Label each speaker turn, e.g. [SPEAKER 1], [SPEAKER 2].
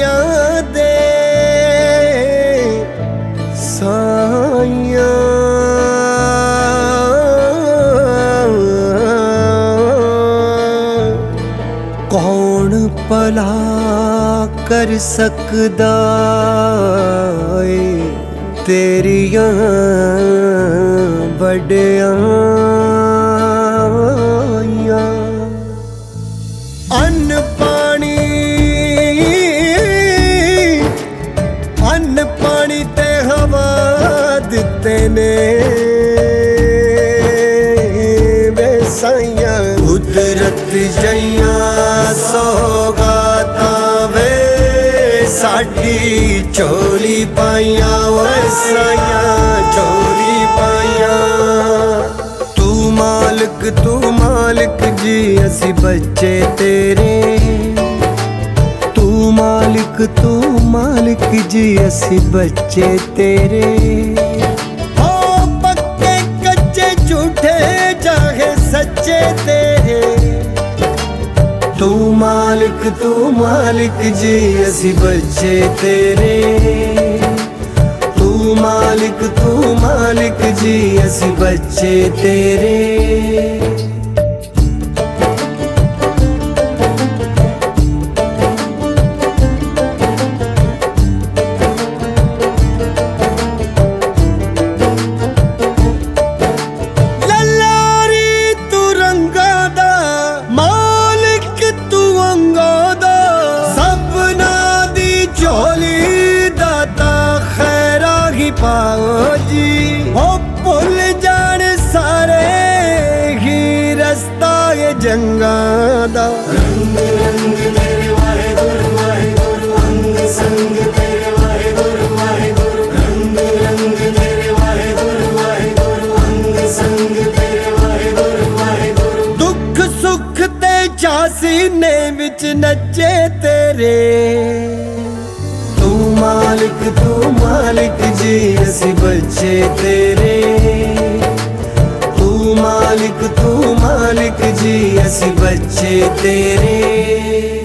[SPEAKER 1] ਸਾਈਆਂ ਦੇ ਸਾਈਆਂ। ਕੌਣ ਭਲਾ ਕਰ ਸਕਦਾ ਏ ਤੇਰੀਆਂ ਵਡਿਆਈਆਂ। ਅੰਨ ਪਾਣੀ ਤੇ ਹਵਾ ਦਿੱਤੇ ਨੇ ਵੇ ਸਾਈਆਂ। ਕੁਦਰਤ ਜਈਆਂ ਸੌਗਾਤਾਂ ਵੇ ਸਾਡੀ ਝੋਲੀ ਪਾਈਆਂ ਓਏ ਸਾਈਆਂ, ਝੋਲੀ ਪਾਈਆਂ। ਤੂੰ ਮਾਲਿਕ ਜੀ ਅਸੀਂ ਬੱਚੇ ਤੇਰੇ। ਤੂੰ ਮਾਲਿਕ ਜੀ ਅਸੀਂ ਬੱਚੇ ਤੇਰੇ। ਹੋ ਪੱਕੇ ਕੱਚੇ ਝੂਠੇ ਚਾਹੇ ਸੱਚੇ ਤੇਰੇ। ਤੂੰ ਮਾਲਿਕ ਜੀ ਅਸੀਂ ਬੱਚੇ ਤੇਰੇ। ਤੂੰ ਮਾਲਿਕ ਜੀ ਅਸੀਂ ਬੱਚੇ ਤੇਰੇ। ਪਾਓ ਜੀ ਹੋ ਭੁੱਲ ਜਾਣ ਸਾਰੇ ਹੀ ਰਸਤਾ ਏ ਜੰਗਾਂ ਦਾ। ਰੰਗ ਤੇਰੇ ਵਾਹਿਗੁਰੂ ਵਾਹਿਗੁਰੂ, ਅੰਗ ਸੰਗ ਤੇਰੇ ਵਾਹਿਗੁਰੂ ਵਾਹਿਗੁਰੂ। ਰੰਗ ਤੇਰੇ ਵਾਹਿਗੁਰੂ ਵਾਹਿਗੁਰੂ, ਅੰਗ ਸੰਗ ਤੇਰੇ ਵਾਹਿਗੁਰੂ ਵਾਹਿਗੁਰੂ। ਦੁੱਖ ਸੁੱਖ ਤੇ ਚਾਸੀ ਨੇ ਵਿੱਚ ਨੱਚੇ ਤੇਰੇ। ਤੂੰ ਮਾਲਿਕ ਜੀ ਅਸੀਂ ਬੱਚੇ ਤੇਰੇ। ਤੂੰ ਮਾਲਿਕ ਜੀ ਅਸੀਂ ਬੱਚੇ ਤੇਰੇ।